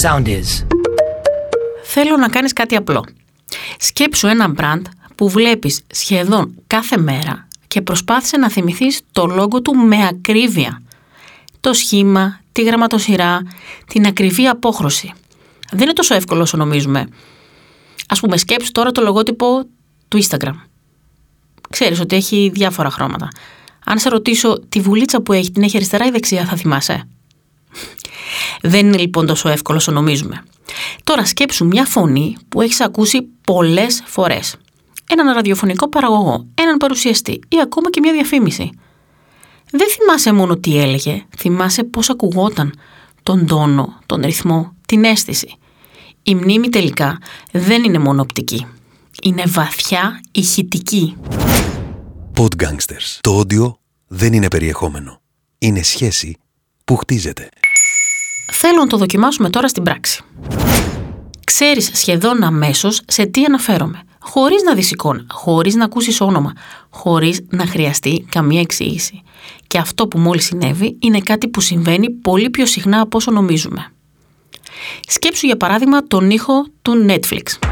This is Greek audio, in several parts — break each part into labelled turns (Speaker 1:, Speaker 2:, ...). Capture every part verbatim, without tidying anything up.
Speaker 1: sound is.
Speaker 2: Θέλω να κάνεις κάτι απλό. Σκέψου ένα brand που βλέπεις σχεδόν κάθε μέρα και προσπάθησε να θυμηθείς το λόγο του με ακρίβεια. Το σχήμα, τη γραμματοσυρά, την ακριβή απόχρωση. Δεν είναι τόσο εύκολο όσο νομίζουμε. Ας πούμε, σκέψου τώρα το λογότυπο του Instagram. Ξέρεις ότι έχει διάφορα χρώματα. Αν σε ρωτήσω τη βουλίτσα που έχει, την έχει αριστερά ή δεξιά, θα θυμάσαι? Δεν είναι λοιπόν τόσο εύκολο όσο νομίζουμε. Τώρα σκέψου μια φωνή που έχεις ακούσει πολλές φορές. Έναν ραδιοφωνικό παραγωγό, έναν παρουσιαστή ή ακόμα και μια διαφήμιση. Δεν θυμάσαι μόνο τι έλεγε, θυμάσαι πώς ακουγόταν, τον τόνο, τον ρυθμό, την αίσθηση. Η μνήμη τελικά δεν είναι μόνο οπτική. Είναι βαθιά ηχητική.
Speaker 3: Podgangsters. Το όντιο δεν είναι περιεχόμενο. Είναι σχέση που χτίζεται.
Speaker 2: Θέλω να το δοκιμάσουμε τώρα στην πράξη. Ξέρεις σχεδόν αμέσως σε τι αναφέρομαι, χωρίς να δεις εικόνα, χωρίς να ακούσεις όνομα, χωρίς να χρειαστεί καμία εξήγηση. Και αυτό που μόλις συνέβη είναι κάτι που συμβαίνει πολύ πιο συχνά από όσο νομίζουμε. Σκέψου για παράδειγμα τον ήχο του Netflix.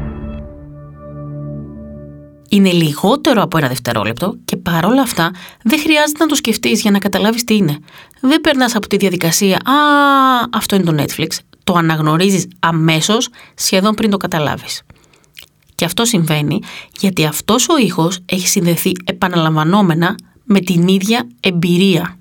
Speaker 2: Είναι λιγότερο από ένα δευτερόλεπτο και παρόλα αυτά δεν χρειάζεται να το σκεφτείς για να καταλάβεις τι είναι. Δεν περνάς από τη διαδικασία «Α, αυτό είναι το Netflix». Το αναγνωρίζεις αμέσως, σχεδόν πριν το καταλάβεις. Και αυτό συμβαίνει γιατί αυτός ο ήχος έχει συνδεθεί επαναλαμβανόμενα με την ίδια εμπειρία.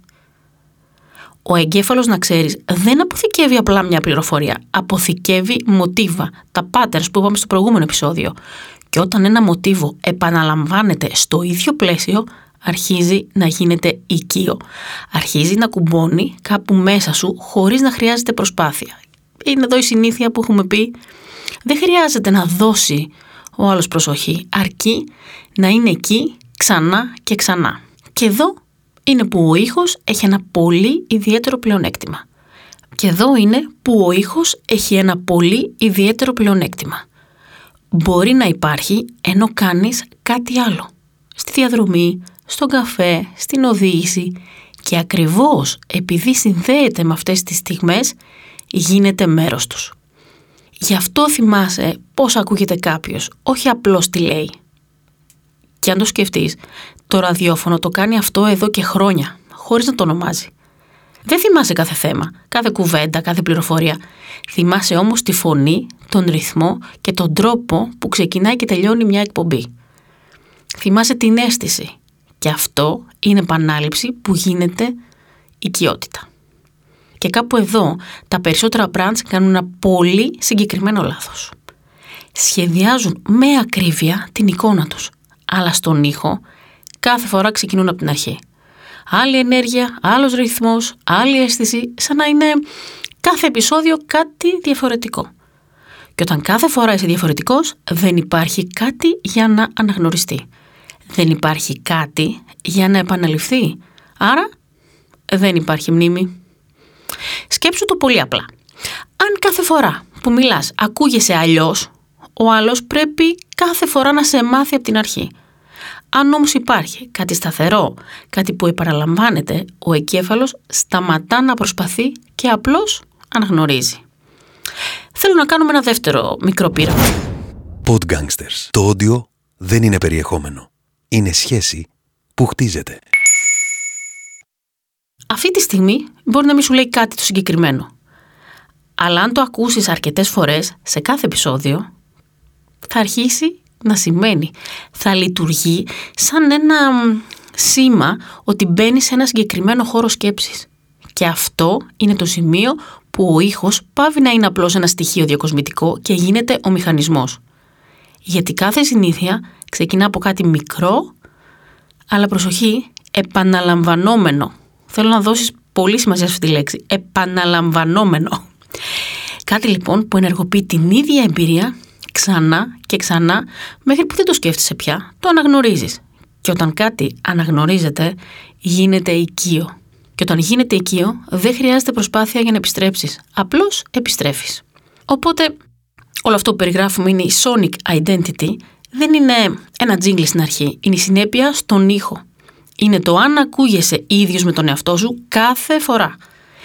Speaker 2: Ο εγκέφαλος, να ξέρεις, δεν αποθηκεύει απλά μια πληροφορία, αποθηκεύει μοτίβα, τα patterns που είπαμε στο προηγούμενο επεισόδιο. Και όταν ένα μοτίβο επαναλαμβάνεται στο ίδιο πλαίσιο, αρχίζει να γίνεται οικείο. Αρχίζει να κουμπώνει κάπου μέσα σου χωρίς να χρειάζεται προσπάθεια. Είναι εδώ η συνήθεια που έχουμε πει. Δεν χρειάζεται να δώσει ο άλλος προσοχή, αρκεί να είναι εκεί ξανά και ξανά. Και εδώ είναι που ο ήχος έχει ένα πολύ ιδιαίτερο πλεονέκτημα. Και εδώ είναι που ο ήχος έχει ένα πολύ ιδιαίτερο πλεονέκτημα. Μπορεί να υπάρχει ενώ κάνεις κάτι άλλο. Στη διαδρομή, στον καφέ, στην οδήγηση. Και ακριβώς επειδή συνδέεται με αυτές τις στιγμές, γίνεται μέρος τους. Γι' αυτό θυμάσαι πώς ακούγεται κάποιος, όχι απλώς τι λέει. Και αν το σκεφτείς, το ραδιόφωνο το κάνει αυτό εδώ και χρόνια, χωρίς να το ονομάζει. Δεν θυμάσαι κάθε θέμα, κάθε κουβέντα, κάθε πληροφορία. Θυμάσαι όμως τη φωνή, τον ρυθμό και τον τρόπο που ξεκινάει και τελειώνει μια εκπομπή. Θυμάσαι την αίσθηση. Και αυτό είναι επανάληψη που γίνεται οικειότητα. Και κάπου εδώ τα περισσότερα brands κάνουν ένα πολύ συγκεκριμένο λάθος. Σχεδιάζουν με ακρίβεια την εικόνα τους, αλλά στον ήχο κάθε φορά ξεκινούν από την αρχή. Άλλη ενέργεια, άλλος ρυθμός, άλλη αίσθηση, σαν να είναι κάθε επεισόδιο κάτι διαφορετικό. Και όταν κάθε φορά είσαι διαφορετικός, δεν υπάρχει κάτι για να αναγνωριστεί. Δεν υπάρχει κάτι για να επαναληφθεί. Άρα δεν υπάρχει μνήμη. Σκέψου το πολύ απλά. Αν κάθε φορά που μιλάς ακούγεσαι αλλιώς, ο άλλος πρέπει κάθε φορά να σε μάθει από την αρχή. Αν όμως υπάρχει κάτι σταθερό, κάτι που επαναλαμβάνεται, ο εγκέφαλος σταματά να προσπαθεί και απλώς αναγνωρίζει. Θέλω να κάνουμε ένα δεύτερο μικρό πείραμα.
Speaker 3: Podgangsters. Το όντιο δεν είναι περιεχόμενο. Είναι σχέση που χτίζεται.
Speaker 2: Αυτή τη στιγμή μπορεί να μην σου λέει κάτι το συγκεκριμένο. Αλλά αν το ακούσεις αρκετές φορές σε κάθε επεισόδιο, θα αρχίσει να σημαίνει. Θα λειτουργεί σαν ένα σήμα ότι μπαίνει σε ένα συγκεκριμένο χώρο σκέψης. Και αυτό είναι το σημείο που ο ήχος πάβει να είναι απλώς ένα στοιχείο διακοσμητικό και γίνεται ο μηχανισμός. Γιατί κάθε συνήθεια ξεκινά από κάτι μικρό, αλλά προσοχή, επαναλαμβανόμενο. Θέλω να δώσεις πολύ σημασία σε αυτή τη λέξη. Επαναλαμβανόμενο. Κάτι λοιπόν που ενεργοποιεί την ίδια εμπειρία ξανά και ξανά μέχρι που δεν το σκέφτεσαι πια, το αναγνωρίζεις. Και όταν κάτι αναγνωρίζεται, γίνεται οικείο. Και όταν γίνεται οικείο, δεν χρειάζεται προσπάθεια για να επιστρέψεις. Απλώς επιστρέφεις. Οπότε, όλο αυτό που περιγράφουμε είναι η sonic identity. Δεν είναι ένα τζίγκλι στην αρχή. Είναι η συνέπεια στον ήχο. Είναι το αν ακούγεσαι ίδιος με τον εαυτό σου κάθε φορά.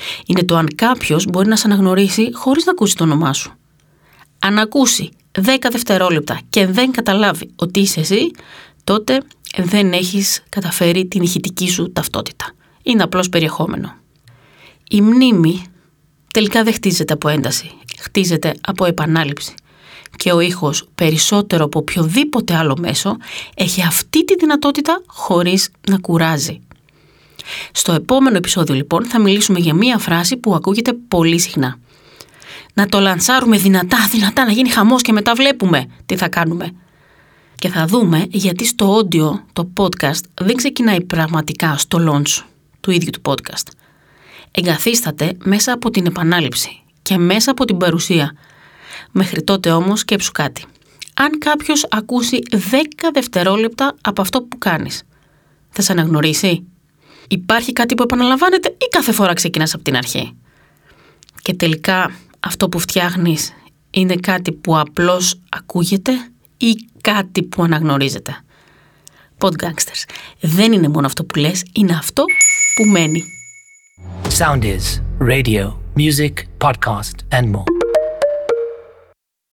Speaker 2: Είναι το αν κάποιος μπορεί να σε αναγνωρίσει χωρίς να ακούσει το όνομά σου. Αν ακούσει δέκα δευτερόλεπτα και δεν καταλάβει ότι είσαι εσύ, τότε δεν έχεις καταφέρει την ηχητική σου ταυτότητα. Είναι απλώς περιεχόμενο. Η μνήμη τελικά δεν χτίζεται από ένταση, χτίζεται από επανάληψη. Και ο ήχος, περισσότερο από οποιοδήποτε άλλο μέσο, έχει αυτή τη δυνατότητα χωρίς να κουράζει. Στο επόμενο επεισόδιο λοιπόν θα μιλήσουμε για μία φράση που ακούγεται πολύ συχνά. Να το λανσάρουμε δυνατά, δυνατά, να γίνει χαμός και μετά βλέπουμε τι θα κάνουμε. Και θα δούμε γιατί στο audio, το podcast, δεν ξεκινάει πραγματικά στο launch του ίδιου του podcast. Εγκαθίσταται μέσα από την επανάληψη και μέσα από την παρουσία. Μέχρι τότε όμως σκέψου κάτι. Αν κάποιος ακούσει δέκα δευτερόλεπτα από αυτό που κάνεις, θα σε αναγνωρίσει? Υπάρχει κάτι που επαναλαμβάνεται ή κάθε φορά ξεκινάς από την αρχή? Και τελικά αυτό που φτιάχνεις είναι κάτι που απλώς ακούγεται ή κάτι που αναγνωρίζεται? Podgangsters. Δεν είναι μόνο αυτό που λες, είναι αυτό που μένει.
Speaker 1: Sound is radio, music, podcast and more.